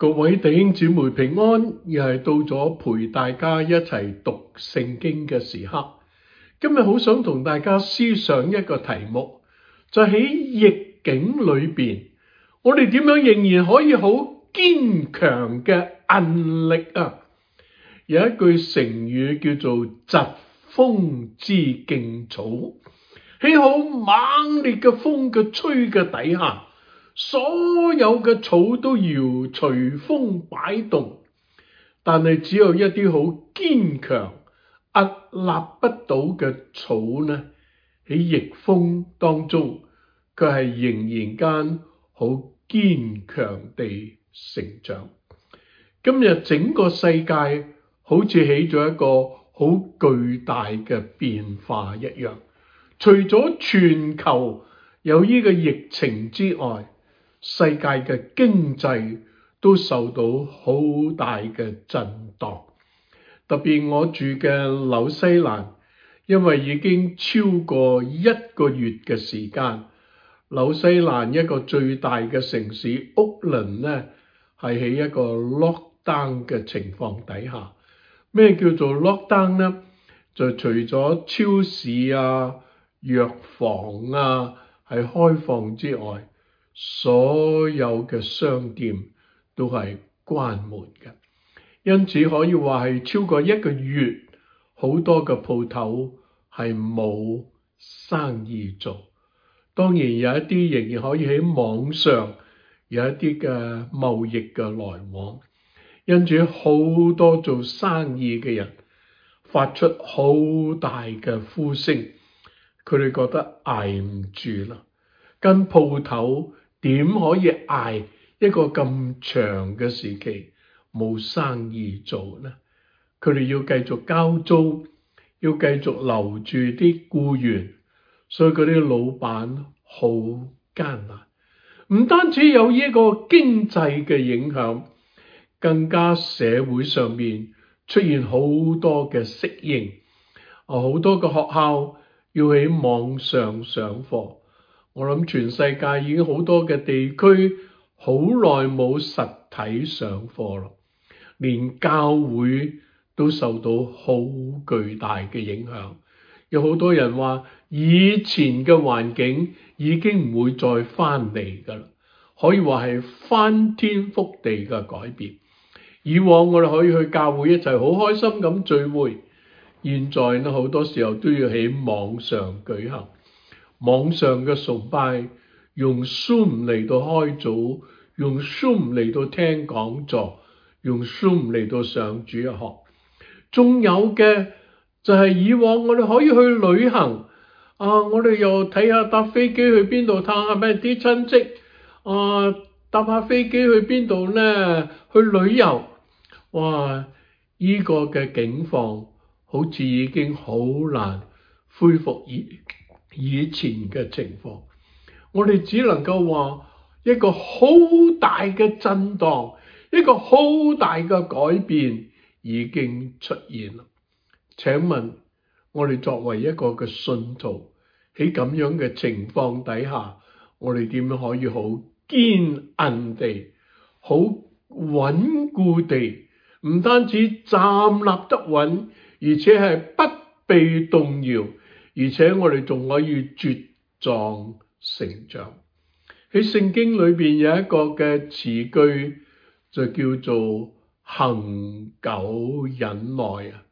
各位弟兄姊妹平安，又係到咗陪大家一齊讀聖經嘅時刻。今日好想同大家思想一個題目，就喺逆境裏邊，我哋點樣仍然可以好堅強嘅韌力啊！有一句成語叫做疾風知勁草，喺好猛烈嘅風嘅吹嘅底下，所有嘅草都搖隨風擺動，但係只有一啲好堅強屹立不倒嘅草呢，喺逆風當中，佢係仍然間好堅強地成長。今日整個世界好似起咗一個好巨大嘅變化一樣，除咗全球有呢個疫情之外，世界嘅經濟都受到好大嘅震盪。特別我住嘅紐西蘭，因為已經超過1個月嘅時間，紐西蘭一個最大嘅城市屋崙呢，係喺一個 lockdown 嘅情況底下。咩叫做 lockdown 呢？就除咗超市啊、藥房啊係開放之外，所有嘅商店都係關門嘅，因此可以話係超過1個月，好多嘅鋪頭係冇生意做。當然有一啲仍然可以喺網上有一啲嘅貿易嘅來往，因此好多做生意嘅人發出好大嘅呼聲，佢哋覺得捱唔住啦，間鋪頭點可以捱一個咁長嘅時期冇生意做呢？佢哋要繼續交租，要繼續留住啲僱員，所以嗰啲老闆好艱難。唔單止有呢個經濟嘅影響，更加社會上面出現好多嘅適應。好多嘅學校要喺網上上課。我諗全世界已經好多嘅地區好耐冇實體上課咯，連教會都受到好巨大嘅影響。有好多人話以前嘅環境已經唔會再翻嚟噶啦，可以話係翻天覆地嘅改變。以往我哋可以去教會一齊好開心咁聚會，現在呢好多時候都要喺網上舉行。網上嘅崇拜，用 Zoom 嚟到開組，用 Zoom 嚟到聽講座，用 Zoom 嚟到上主日學。仲有嘅就係以往我哋可以去旅行，我哋又睇下搭飛機去邊度探下咩啲親戚，搭下飛機去邊度呢？去旅遊。哇！呢個嘅境況好似已經好難恢復以前嘅情況，我哋只能夠話一個好大嘅震盪，一個好大嘅改變已經出現啦。請問我哋作為一個嘅信徒，喺咁樣嘅情況底下，我哋點樣可以好堅韌地、好穩固地，唔單止站立得穩，而且係不被動搖，而且我哋仲可以茁壯成長。喺聖經裏邊有一個嘅詞句就叫做恆久忍耐啊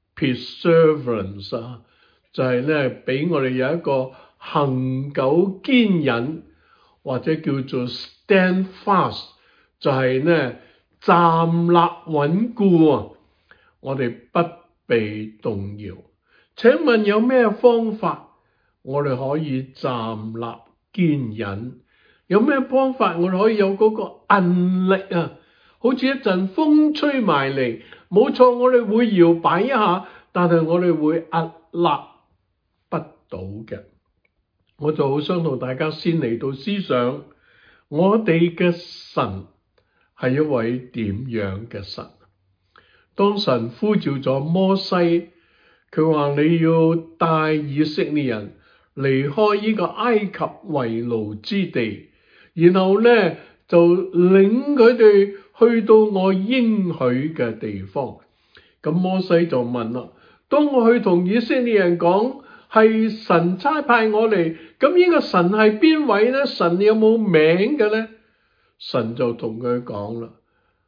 ，perseverance 就係咧俾我哋有一個恆久堅忍，或者叫做 stand fast， 就係咧站立穩固啊，我哋不被動搖。請問有咩方法我哋可以站立堅忍？有咩方法我哋可以有嗰個韌力啊？好似一陣風吹埋嚟，冇錯，我哋會搖擺一下，但係我哋會屹立不倒嘅。我就好想同大家先嚟到思想，我哋嘅神係一位點樣嘅神？當神呼召咗摩西，佢話你要帶以色列人離開呢個埃及為奴之地，然後呢就領佢哋去到我應許嘅地方。咁摩西就問啦，當我去同以色列人講係神差派我嚟，咁呢個神係邊位呢？神有冇名嘅呢？神就同佢講啦，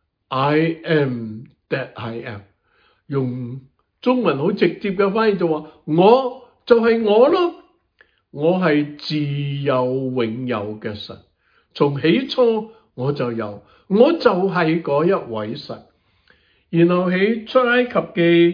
I am that I am。 用中文好直接嘅翻譯就話，我就係我咯，我係自有永有嘅神，從起初我就有，我就係嗰一位神。然後喺出埃及記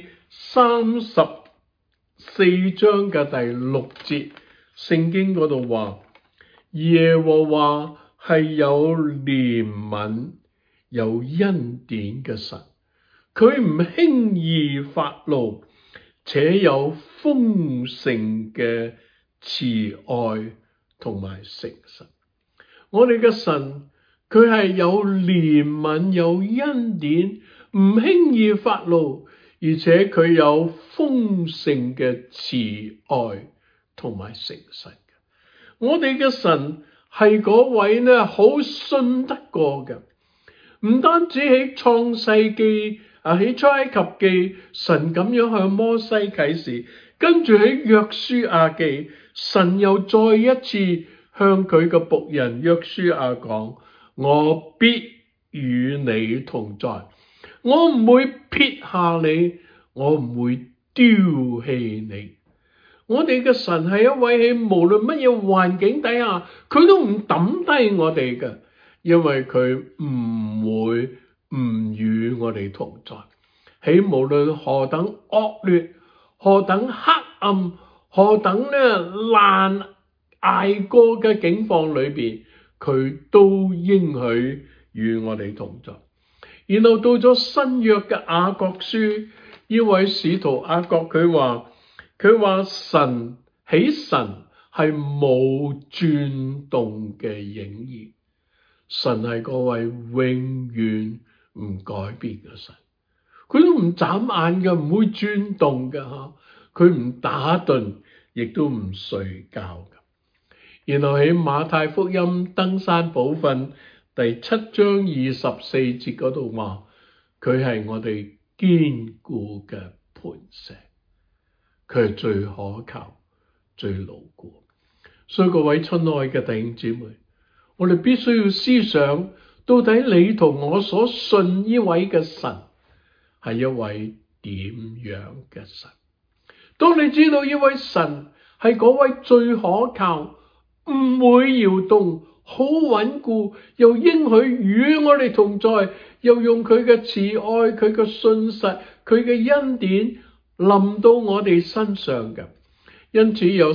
34章嘅第6節，聖經嗰度話，耶和華係有憐憫有恩典嘅神，佢唔輕易發怒，且有豐盛嘅慈愛同埋誠實。我哋嘅神佢係有憐憫有恩典，唔輕易發怒，而且佢有豐盛嘅慈愛同埋誠實。我哋嘅神係嗰位呢，好信得過嘅，唔單止喺創世記喺出埃及記，神咁樣向摩西啟示，跟住喺約書亞記，神又再一次向佢嘅僕人約書亞講，我必與你同在，我唔會撇下你，我唔會丟棄你。我哋嘅神係一位喺無論乜嘢環境底下，佢都唔抌低我哋嘅，因為佢唔會唔與我哋同在。喺無論何等惡劣、何等黑暗、何等難捱過嘅境況裏邊，佢都應許與我哋同在。然後到咗新約嘅雅各書，呢位使徒雅各佢話神係冇轉動嘅影兒，神係嗰位永遠唔改變嘅神，佢都唔眨眼嘅，唔會轉動嘅吓，佢唔打盹，亦都唔睡覺嘅。然後喺馬太福音登山寶訓第7章24節嗰度話，佢係我哋堅固嘅磐石，佢係最可靠、最牢固。所以各位親愛嘅弟兄姊妹，我哋必須要思想，到底你同我所信呢位嘅神係一位點樣嘅神？當你知道呢位神係嗰位最可靠、唔會搖動、好穩固，又應許與我哋同在，又用佢嘅慈愛、佢嘅信實、佢嘅恩典臨到我哋身上嘅。因此有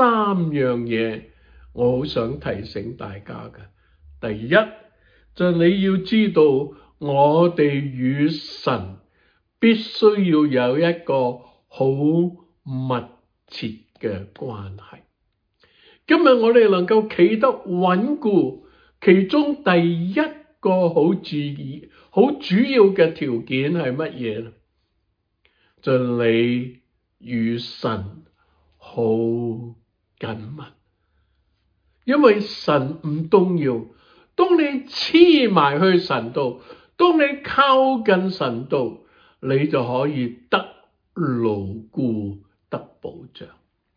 3樣嘢我好想提醒大家嘅。第一，就係你要知道，我哋與神必須要有一個好密切嘅關係。今日我哋能夠企得穩固，其中第一個好主要嘅條件係乜嘢呢？就係你與神好緊密，因為神唔動搖。當你黐埋去神度，當你靠近神度，你就可以得牢固、得保障。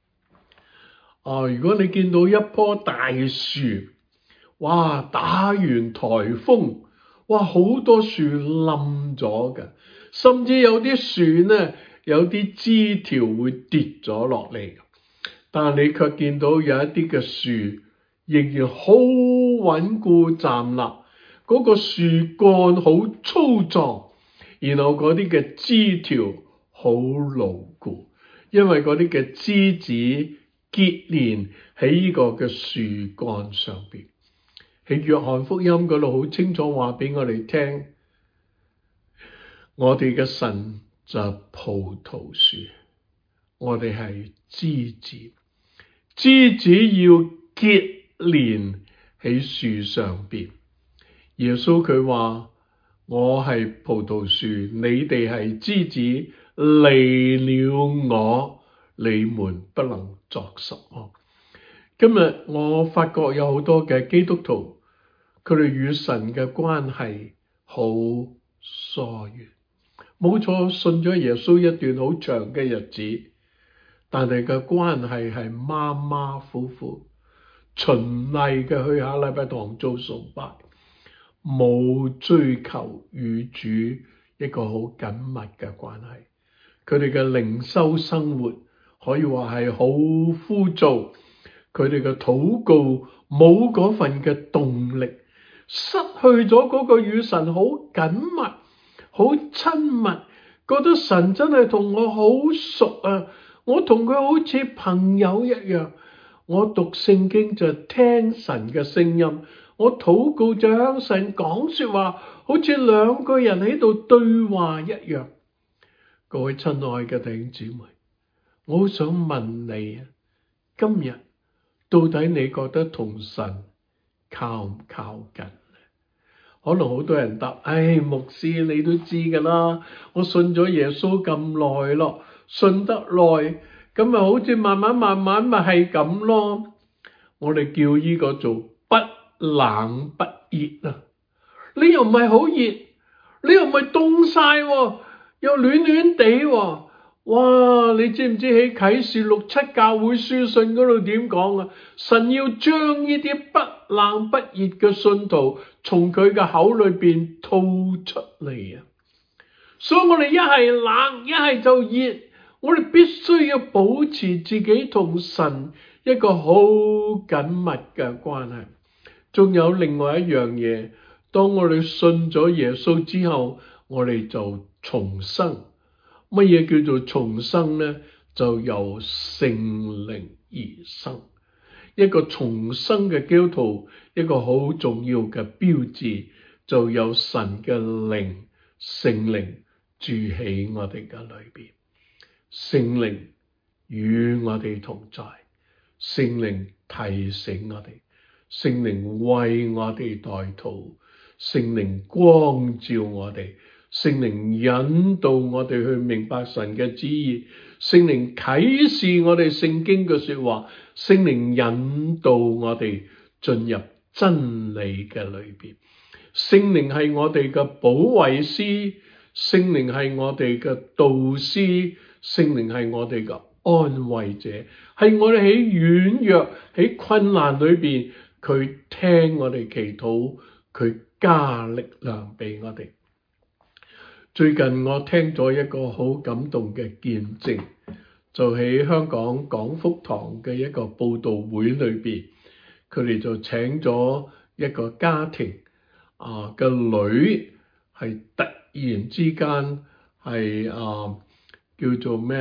如果你見到一棵大樹，哇，打完颱風，哇，好多樹冧咗嘅，甚至有啲樹呢，有啲枝條會跌咗落嚟，但係你卻見到有一啲嘅樹仍然好穩固站立，嗰個樹幹好粗壯，然後嗰啲嘅枝條好牢固，因為嗰啲嘅枝子結連喺呢個嘅樹幹上邊。喺約翰福音嗰度好清楚話俾我哋聽，我哋嘅神就係葡萄樹，我哋係枝子，枝子要結連喺樹上邊。耶穌佢話，我係葡萄樹，你哋係枝子，離了我，你們不能作什麼。今日我發覺有好多嘅基督徒，佢哋與神嘅關係好疏遠。冇錯，信咗耶穌一段好長嘅日子，但係嘅關係係馬馬虎虎，循例嘅去下禮拜堂做崇拜，冇追求與主一個好緊密嘅關係。佢哋嘅靈修生活可以話係好枯燥，佢哋嘅禱告冇嗰份嘅動力，失去咗嗰個與神好緊密、好親密，覺得神真係同我好熟啊！我同佢好似朋友一樣，我讀聖經就聽神嘅聲音，我禱告就向神講說話，好似兩個人喺度對話一樣。各位親愛嘅弟兄姊妹，我好想問你啊，今日到底你覺得同神靠唔靠近？可能好多人答，牧師你都知㗎啦，我信咗耶穌咁耐咯，信得耐，咁咪好似慢慢咪係咁咯。我哋叫呢個做不冷不熱啊！你又唔係好熱，你又唔係凍晒，又暖暖地喎。哇！你知唔知喺啟示錄7教會書信嗰度點講啊？神要將呢啲不冷不熱嘅信徒從佢嘅口裏邊吐出嚟啊！所以我哋一係冷，一係就熱，我哋必須要保持自己同神一個好緊密嘅關係。仲有另外一樣嘢，當我哋信咗耶穌之後，我哋就重生。乜嘢叫做重生呢？就由聖靈而生。一個重生嘅基督徒，一個好重要嘅標誌，就有神嘅靈、聖靈住喺我哋嘅裏邊。聖靈與我哋同在，聖靈提醒我哋，聖靈為我哋代禱，聖靈光照我哋，聖靈引導我哋去明白神嘅旨意，聖靈啟示我哋聖經嘅說話，聖靈引導我哋進入真理嘅裏邊。聖靈係我哋嘅保惠師，聖靈係我哋嘅導師，聖靈係我哋嘅安慰者，係我哋喺軟弱、喺困難裏邊，佢聽我哋祈禱，佢加力量俾我哋。最近我聽咗一個好感動嘅見證，就喺香港廣福堂嘅一個佈道會裏邊，佢哋就請咗一個家庭嘅女係突然之間係叫做咩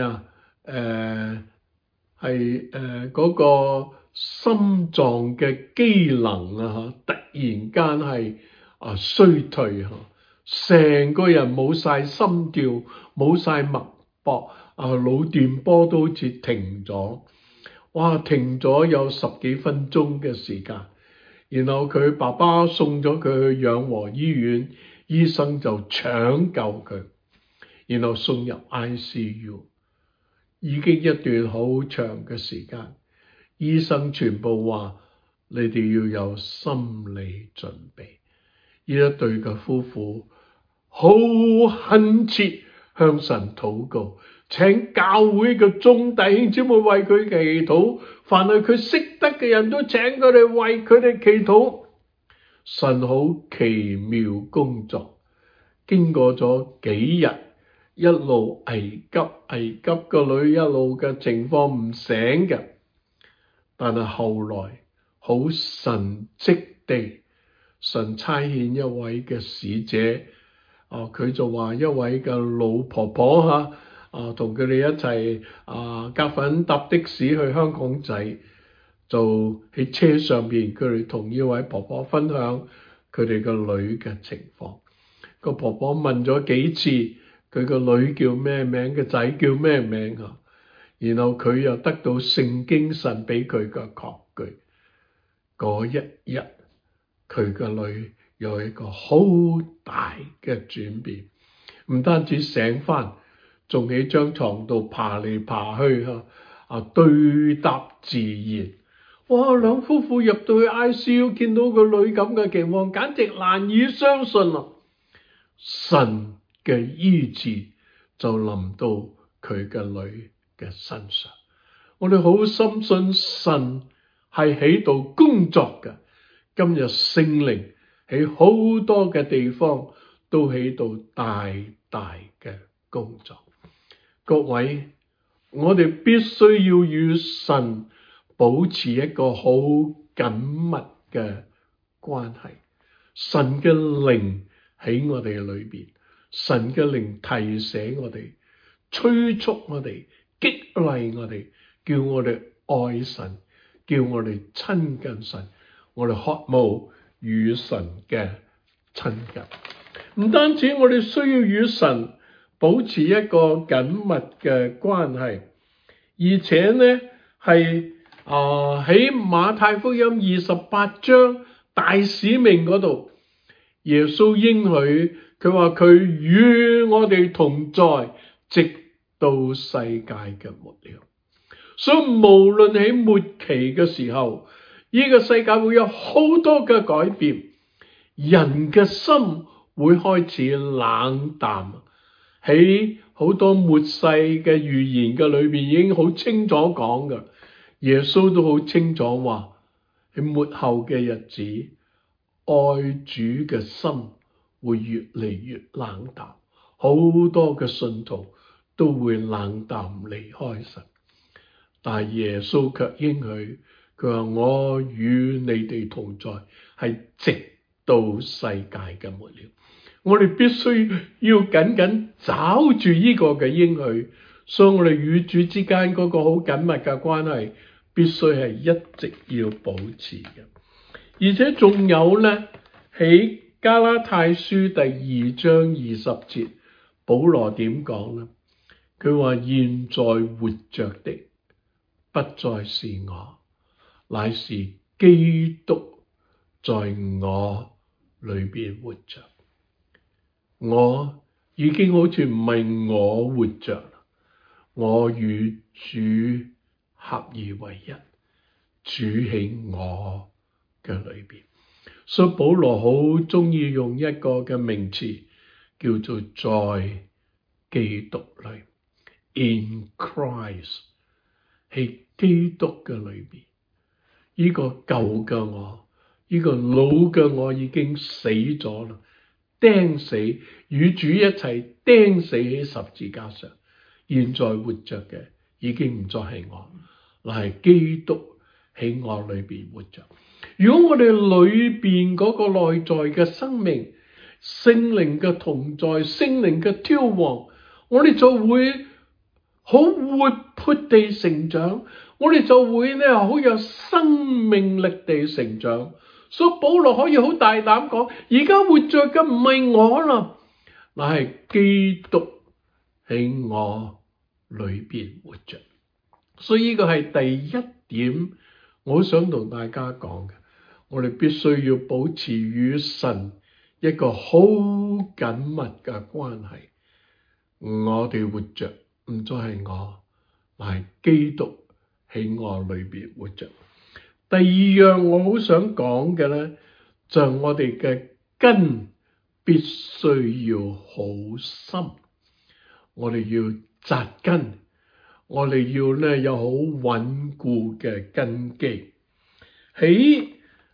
嗰個心臟嘅機能突然間係衰退成個人冇晒心跳，冇晒脈搏，腦電波都好似停咗。哇！停咗有10幾分鐘嘅時間，然後佢爸爸送咗佢去養和醫院，醫生就搶救佢，然後送入 ICU。已經一段好長嘅時間，醫生全部話你哋要有心理準備。呢一對嘅夫婦好懇切向神禱告，請教會嘅眾弟兄姊妹為佢祈禱，凡係佢識得嘅人都請佢哋為佢哋祈禱。神好奇妙工作，經過咗幾日，一路危急，個女一路嘅情況唔醒嘅，但係後來好神蹟地，神差遣一位嘅使者，佢就話一位嘅老婆婆同佢哋一齊夾份搭的士去香港仔，就喺車上邊，佢哋同呢位婆婆分享佢哋個女嘅情況。個婆婆問咗幾次，佢個女叫咩名，個仔叫咩名然後佢又得到聖經神俾佢嘅確據。嗰一日，佢個女有一個好大嘅轉變，唔單止醒返，仲喺張床度爬嚟爬去對答自然。哇！兩夫婦入到去 ICU，見到個女咁嘅情況，簡直難以相信啊！ 神嘅醫治就臨到佢嘅女嘅身上。我哋好深信神係喺度工作嘅。今日聖靈喺好多嘅地方都喺度大大嘅工作。各位，我哋必須要與神保持一個好緊密嘅關係。神嘅靈喺我哋裏邊，神嘅靈提醒我哋，催促我哋，激勵我哋，叫我哋愛神，叫我哋親近神，我哋渴慕與神嘅親近。唔單止我哋需要與神保持一個緊密嘅關係，而且呢係喺馬太福音28章大使命嗰度，耶穌應許佢話佢與我哋同在，直到世界嘅末了。所以無論喺末期嘅時候，呢個世界會有好多嘅改變，人嘅心會開始冷淡。喺好多末世嘅預言嘅裏邊已經好清楚講嘅，耶穌都好清楚話喺末後嘅日子，愛主嘅心會越嚟越冷淡，好多嘅信徒都會冷淡離開神。但係耶穌卻應許，佢話我與你哋同在，係直到世界嘅末了。我哋必須要緊緊抓住呢個嘅應許，所以我哋與主之間嗰個好緊密嘅關係，必須係一直要保持嘅。而且仲有呢，喺加拉太書第2章20節，保羅點講呢？佢話現在活着的不再是我，乃是基督在我裏邊活着。我已經好似唔係我活着，我與主合而為一，主喺我嘅裏邊。所以保羅好中意用一個嘅名詞叫做在基督裏 ，in Christ， 喺基督嘅裏邊。呢個舊嘅我，呢個老嘅我已經死咗啦。釘死，與主一齊釘死喺十字架上。現在活着嘅已經唔再係我，乃係基督喺我裏邊活着。如果我哋裏邊嗰個內在嘅生命，聖靈嘅同在，聖靈嘅挑旺，我哋就會好活潑地成長，我哋就會咧好有生命力地成長。所以保羅可以好大膽講，而家活着嘅唔係我啦，乃係基督喺我裏邊活着。所以呢個係第一點，我想同大家講嘅，我哋必須要保持與神一個好緊密嘅關係。我哋活着唔再係我，乃係基督喺我裏邊活着。第二樣我好想講嘅咧，就係我哋嘅根必須要好深，我哋要扎根，我哋要咧有好穩固嘅根基。喺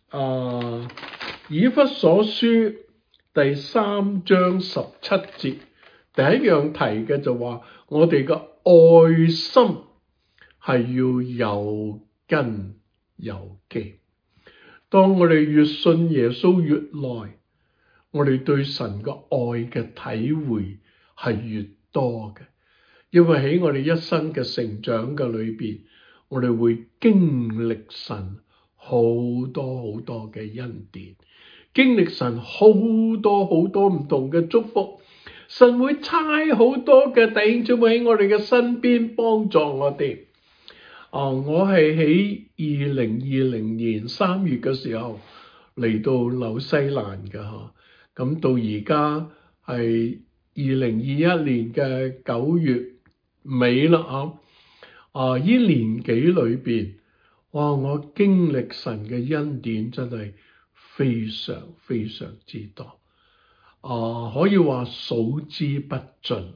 以弗所書第3章17節，第一樣提嘅就話，我哋嘅愛心係要有根有基。當我哋越信耶穌越耐，我哋對神嘅愛嘅體會係越多嘅。因為喺我哋一生嘅成長嘅裏邊，我哋會經歷神好多好多嘅恩典，經歷神好多好多唔同嘅祝福。神會差好多嘅弟兄姊妹喺我哋嘅身邊幫助我哋。我係喺2020年3月嘅時候嚟到紐西蘭嘅嚇，咁到而家係2021年嘅9月尾啦嚇。呢年幾裏邊，哇！我經歷神嘅恩典真係非常非常之多。 可以話數之不盡。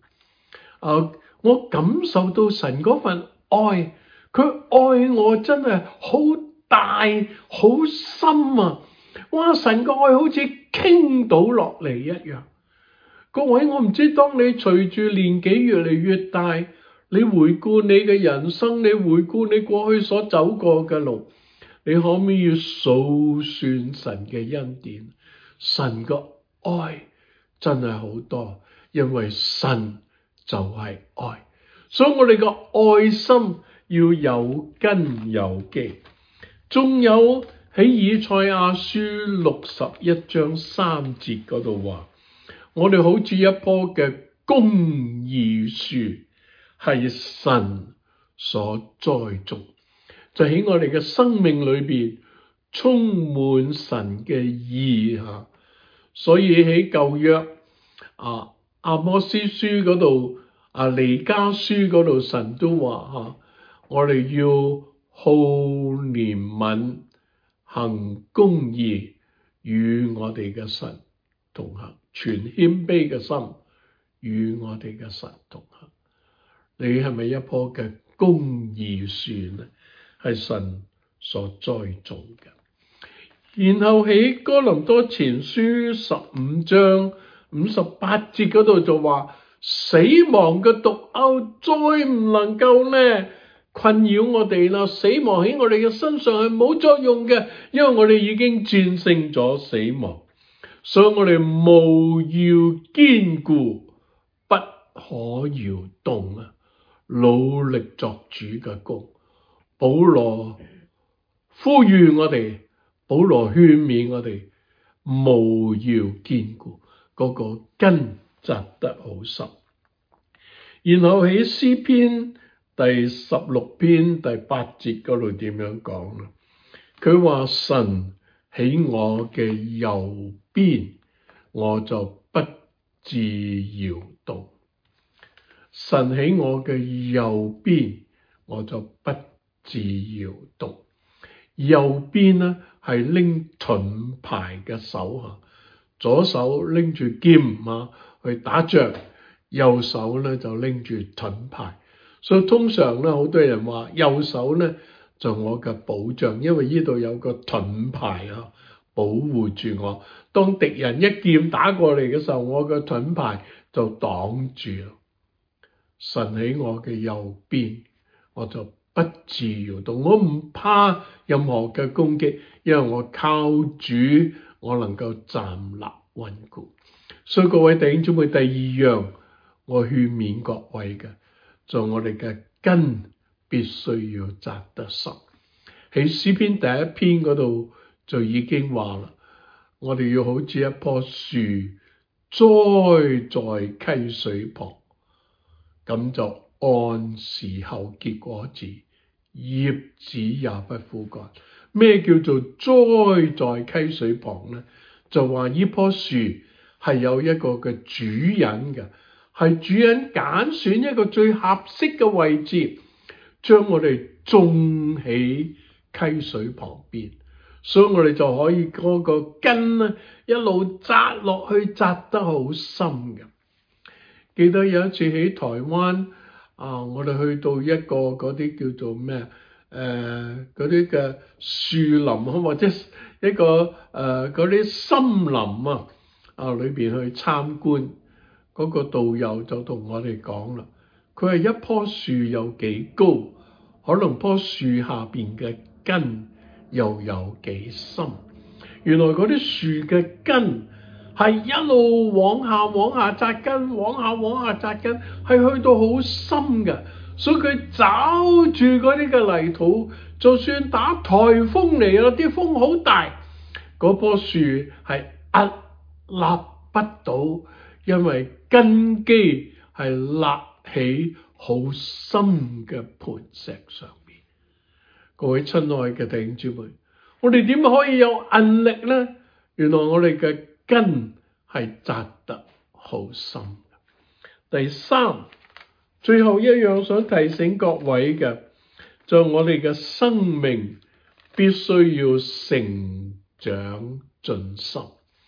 我感受到神嗰份愛，佢愛我真係好大好深啊！哇！神嘅愛好似傾倒落嚟一樣。各位，我唔知當你隨住年紀越嚟越大，你回顧你嘅人生，你回顧你過去所走過嘅路，你可唔可以數算神嘅恩典？神嘅愛真係好多，因為神就係愛，所以我哋嘅愛心要有根有基。仲有喺以賽亞書61章3節嗰度話，我哋好似一棵嘅公義樹，係神所栽種，就喺我哋嘅生命裏邊充滿神嘅義吓。所以喺舊約阿摩司書嗰度彌迦書嗰度，神都話我哋要好憐憫，行公義，與我哋嘅神同行，存謙卑嘅心，與我哋嘅神同行。你係咪一棵嘅公義樹呢？係神所栽種嘅。然後喺哥林多前書15章58節嗰度就話，死亡嘅毒鈎再唔能夠呢困擾我哋啦，死亡喺我哋嘅身上係冇作用嘅，因為我哋已經戰勝咗死亡，所以我哋務要堅固，不可搖動啊，努力作主嘅工。保羅呼籲我哋，保羅勸勉我哋，務要堅固，嗰個根扎得好深。然後喺詩篇第16篇第8節嗰度點樣講呢？佢話，神喺我嘅右邊，我就不致搖動。神喺我嘅右邊，我就不致搖動。右邊呢係拎盾牌嘅手，左手拎住劍去打仗，右手咧就拎住盾牌。所以通常咧，好多人話右手咧就我嘅保障，因為呢度有個盾牌保護住我。當敵人一劍打過嚟嘅時候，我嘅盾牌就擋住。神喺我嘅右邊，我就不致搖動。我唔怕任何嘅攻擊，因為我靠主，我能夠站立穩固。所以各位弟兄姊妹，第二樣我勸勉各位嘅，就我哋嘅根必須要扎得實。喺詩篇第1篇嗰度就已經話啦，我哋要好似一棵樹栽在溪水旁，咁就按時候結果子，葉子也不枯乾。咩叫做栽在溪水旁呢？就話呢棵樹係有一個嘅主人嘅，係主人揀選一個最合適嘅位置，將我哋種喺溪水旁邊，所以我哋就可以嗰個根呢一路扎落去，扎得好深嘅。記得有一次喺台灣我哋去到一個嗰啲叫做咩嗰啲嘅樹林或者一個嗰啲森林裏邊去參觀，嗰個導遊就同我哋講啦，佢係一棵樹有幾高，可能棵樹下邊嘅根又有幾深。原來嗰啲樹嘅根係一路往下扎根，往下扎根，係去到好深嘅。所以佢找住嗰啲嘅泥土，就算打颱風嚟啦，啲風好大，嗰棵樹係屹立不倒，因為根基係立喺好深嘅磐石上面。各位親愛嘅弟兄姊妹，我哋點可以有韌力呢？原來我哋嘅根係扎得好深。第三，最後一樣想提醒各位嘅，就我哋嘅生命必須要成長進深。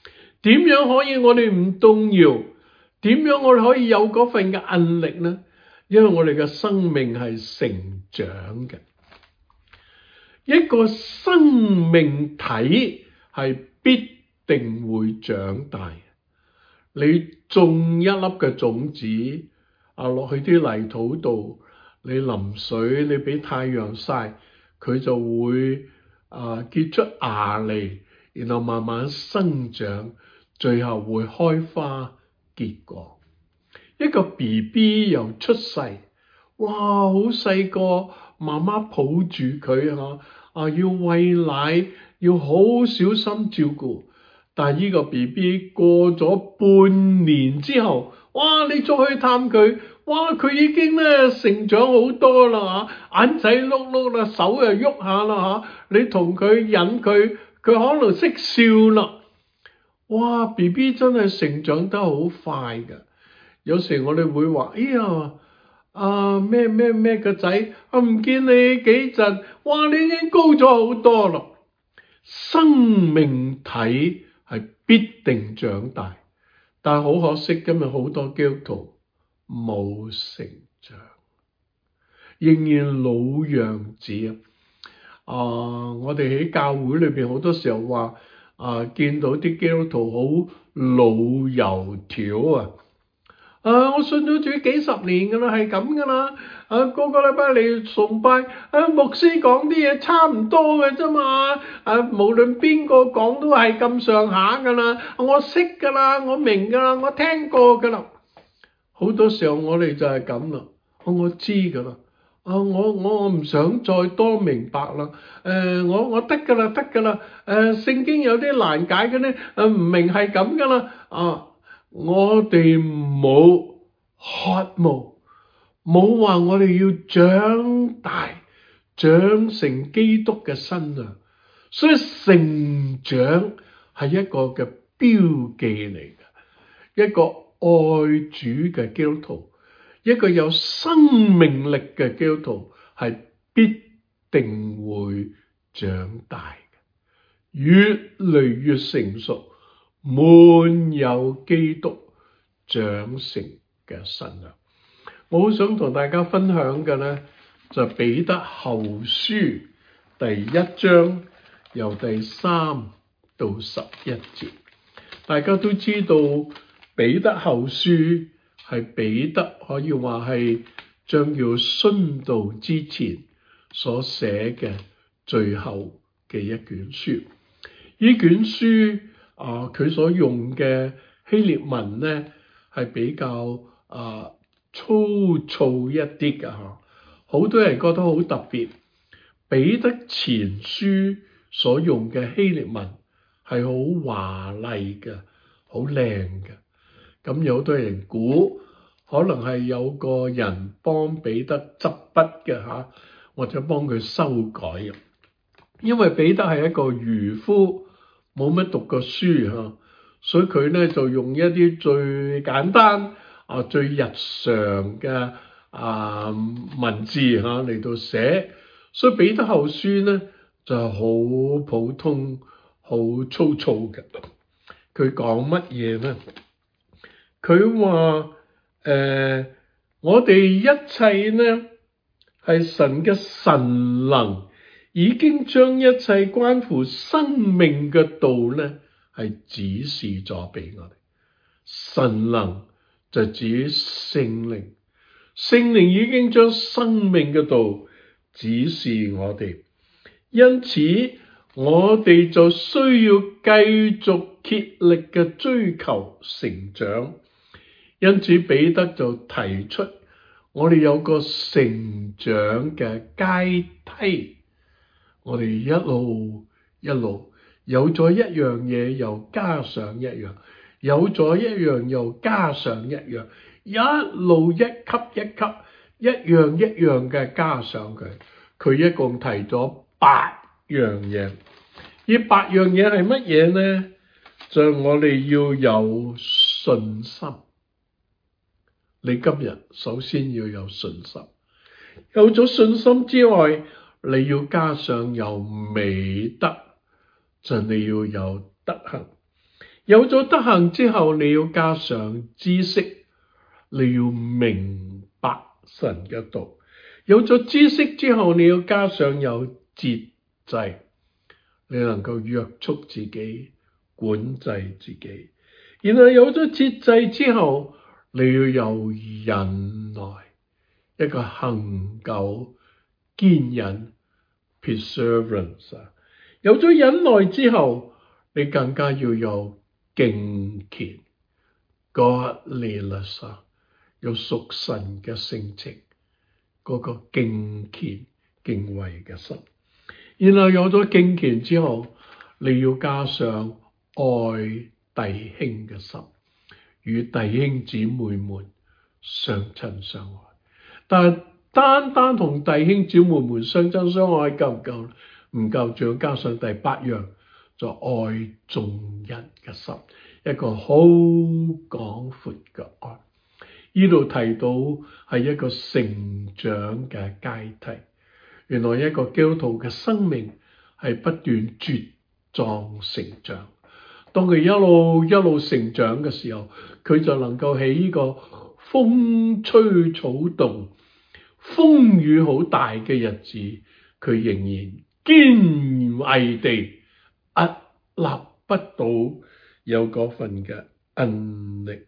點樣可以我哋唔動搖？點樣我哋可以有嗰份嘅韌力呢？因為我哋嘅生命係成長嘅，一個生命體係必定會長大。你種一粒嘅種子落去啲泥土度，你淋水，你俾太陽曬，佢就會結出芽嚟，然後慢慢生長，最後會開花結果。一個 BB 由出世，哇，好細個，媽媽抱住佢要餵奶，要好小心照顧。但係呢個 BB 過咗半年之後，哇！你再去探佢，哇！佢已經咧成長好多啦嚇，眼仔碌碌啦，手又喐下啦嚇。你同佢引佢，佢可能識笑啦。哇！BB 真係成長得好快㗎。有時我哋會話：哎呀，咩個仔，我唔見你幾陣，哇！你已經高咗好多啦。生命體係必定長大，但係好可惜，今日好多基督徒冇成長，仍然老樣子我哋喺教會裏邊好多時候話見到啲基督徒好老油條我信咗主幾十年噶啦，係咁噶啦。個個禮拜嚟崇拜，牧師講啲嘢差唔多嘅啫嘛。無論邊個講都係咁上下噶啦。我識噶啦，我明噶啦，我聽過噶啦。好多時候我哋就係咁啦。我知噶啦。我唔想再多明白啦。我得噶啦。聖經有啲難解嘅咧，唔明係咁噶啦。我哋冇渴慕，冇話我哋要長大，長成基督嘅身量，所以成長係一個嘅標記嚟嘅，一個愛主嘅基督徒，一個有生命力嘅基督徒係必定會長大嘅，越嚟越成熟。滿有基督長成嘅身量。我好想同大家分享嘅呢，就彼得後書第1章由第3到11節。大家都知道彼得後書係彼得可以話係將要殉道之前所寫嘅最後嘅一卷書。呢卷書佢所用嘅希臘文呢係比較粗糙一啲嘅嚇，好多人覺得好特別。彼得前書所用嘅希臘文係好華麗嘅，好靚嘅。咁有好多人估可能係有個人幫彼得執筆嘅嚇，或者幫佢修改嘅。因為彼得係一個漁夫，冇乜讀過書所以佢咧就用一啲最簡單最日常嘅文字嚟到寫，所以彼得後書咧就好普通、好粗糙嘅。佢講乜嘢咧？佢話我哋一切呢係神嘅神能，已經將一切關乎生命嘅道呢係指示咗俾我哋。神能就指聖靈，聖靈已經將生命嘅道指示我哋，因此我哋就需要繼續竭力嘅追求成長。因此彼得就提出我哋有個成長嘅階梯，我哋一路有咗一樣嘢又加上一樣，有咗一樣又加上一樣，一路一級一級，一樣一樣嘅加上佢。佢一共提咗8樣嘢。呢8樣嘢係乜嘢呢？就係我哋要有信心。你今日首先要有信心，有咗信心之外，你要加上有美德，就你要有德行。 有咗德行之後，你要加上知識，你要明白神嘅道。有咗知識之後，你要加上有節制，你能夠約束自己，管制自己。然後有咗節制之後，你要有忍耐，一個恆久堅忍 perseverance。有咗忍耐之後，你更加要有敬虔 godliness，有屬神嘅性情，嗰個敬虔敬畏嘅心。然後有咗敬虔之後，你要加上愛弟兄嘅心，與弟兄姊妹們相親相愛。但係單單同弟兄姊妹們相親相愛夠唔夠？唔夠，仲要加上第8樣，就愛眾人嘅心，一個好廣闊嘅愛。呢度提到係一個成長嘅階梯。原來一個基督徒嘅生命係不斷茁壯成長。當佢一路成長嘅時候，佢就能夠喺呢個風吹草動、風雨好大嘅日子，佢仍然堅毅地屹立不倒，有嗰份嘅韌力。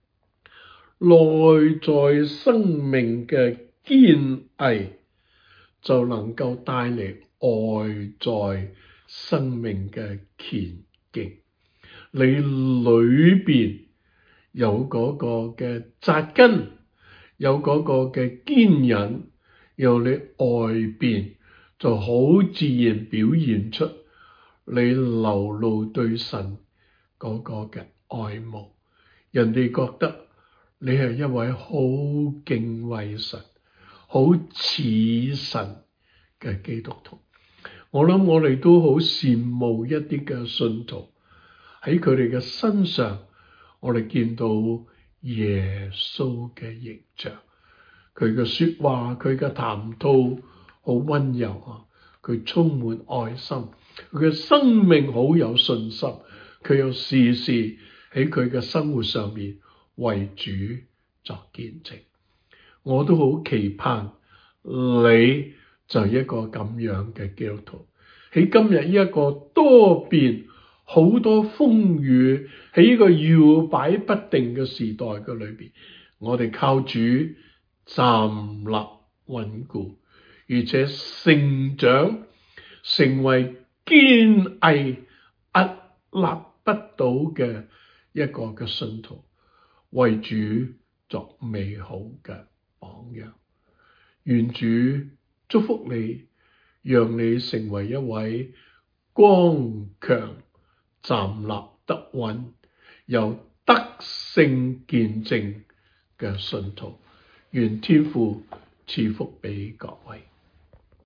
內在生命嘅堅毅就能夠帶嚟外在生命嘅虔敬。你裏邊有嗰個嘅扎根，有嗰個嘅堅忍，由你外邊就好自然表現出你流露對神嗰個嘅愛慕。人哋覺得你係一位好敬畏神、好似神嘅基督徒。我諗我哋都好羨慕一啲嘅信徒，喺佢哋嘅身上，我哋見到耶穌嘅形象。佢嘅說話，佢嘅談吐好溫柔啊，佢充滿愛心，佢嘅生命好有信心，佢又時時喺佢嘅生活上面為主作見證。我都好期盼你就係一個咁樣嘅基督徒。喺今日呢一個多變、好多風雨，喺呢個搖擺不定嘅時代嘅裏邊，我哋靠主站立穩固，而且成長成為堅毅屹立不倒嘅一個嘅信徒，為主作美好嘅榜樣。願主祝福你，讓你成為一位剛強站立得穩、有德性見證嘅信徒。願天父賜福俾各位。